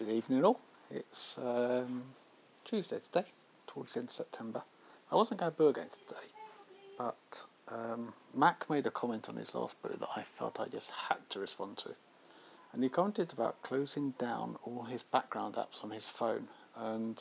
Good evening all. It's Tuesday today, towards the end of September. I wasn't going to boo again today, but Mac made a comment on his last boo that I felt I just had to respond to. And he commented about closing down all his background apps on his phone, and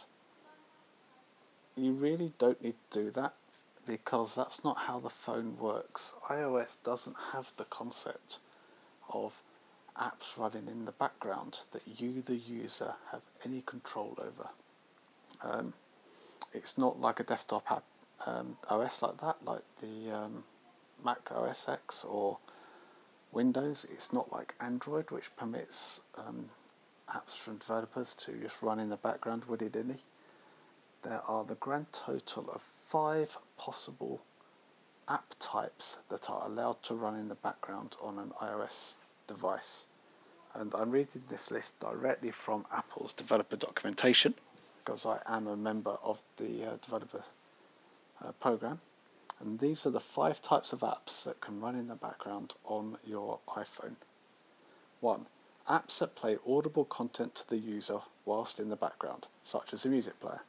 you really don't need to do that because that's not how the phone works. iOS doesn't have the concept of apps running in the background that you, the user, have any control over. It's not like a desktop app OS like that, like the Mac OS X or Windows. It's not like Android, which permits apps from developers to just run in the background willy-nilly. There are the grand total of 5 possible app types that are allowed to run in the background on an iOS device, and I'm reading this list directly from Apple's developer documentation because I am a member of the developer program, and these are the 5 types of apps that can run in the background on your iPhone. 1. Apps that play audible content to the user whilst in the background, such as a music player.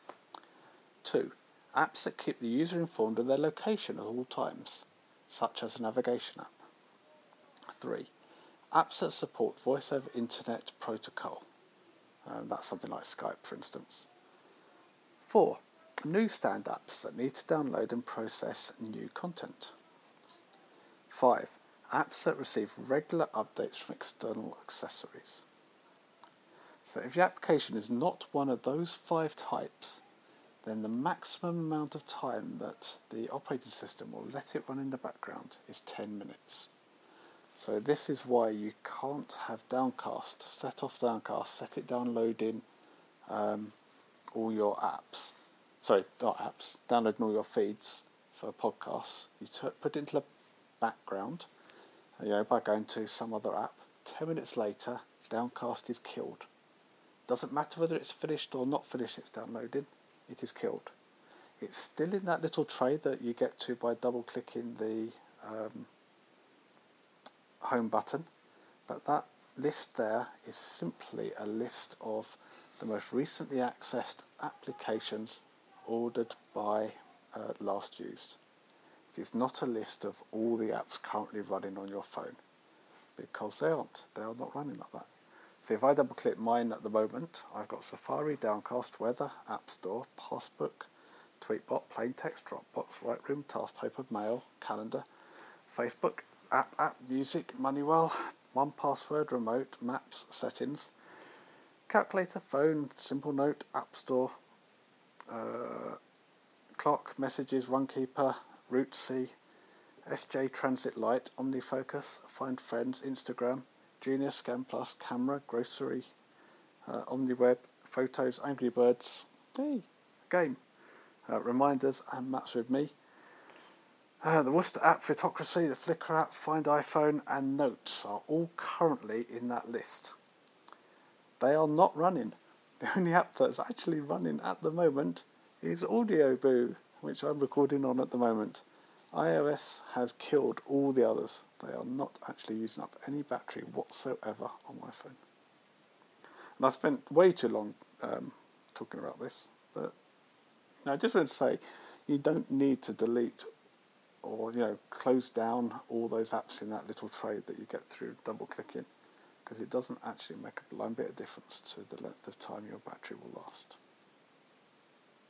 2. Apps that keep the user informed of their location at all times, such as a navigation app. 3. Apps that support voice over internet protocol. That's something like Skype, for instance. 4. Newsstand apps that need to download and process new content. 5. Apps that receive regular updates from external accessories. So if your application is not one of those 5 types, then the maximum amount of time that the operating system will let it run in the background is 10 minutes. So this is why you can't have Downcast, set off Downcast, set it downloading all your apps. Sorry, not apps, downloading all your feeds for podcasts. You put it into the background, by going to some other app. 10 minutes later, Downcast is killed. Doesn't matter whether it's finished or not finished, it's downloading, it is killed. It's still in that little tray that you get to by double clicking the home button, but that list there is simply a list of the most recently accessed applications ordered by last used. It is not a list of all the apps currently running on your phone, because they are not running like that. So if I double click mine at the moment, I've got Safari, Downcast, Weather, App Store, Passbook, Tweetbot, Plaintext, Dropbox, Lightroom, Taskpaper, Mail, Calendar, Facebook, App, Music, Moneywell, 1Password, Remote, Maps, Settings, Calculator, Phone, Simple Note, App Store, Clock, Messages, Runkeeper, Route C, SJ Transit Lite, OmniFocus, Find Friends, Instagram, Genius, Scan Plus, Camera, Grocery, OmniWeb, Photos, Angry Birds, Game, Reminders, and Maps with Me. The Worcester app, Photocracy, the Flickr app, Find iPhone, and Notes are all currently in that list. They are not running. The only app that's actually running at the moment is Audioboo, which I'm recording on at the moment. iOS has killed all the others. They are not actually using up any battery whatsoever on my phone. And I spent way too long talking about this, but I just want to say you don't need to delete or close down all those apps in that little tray that you get through double clicking, because it doesn't actually make a blind bit of difference to the length of time your battery will last.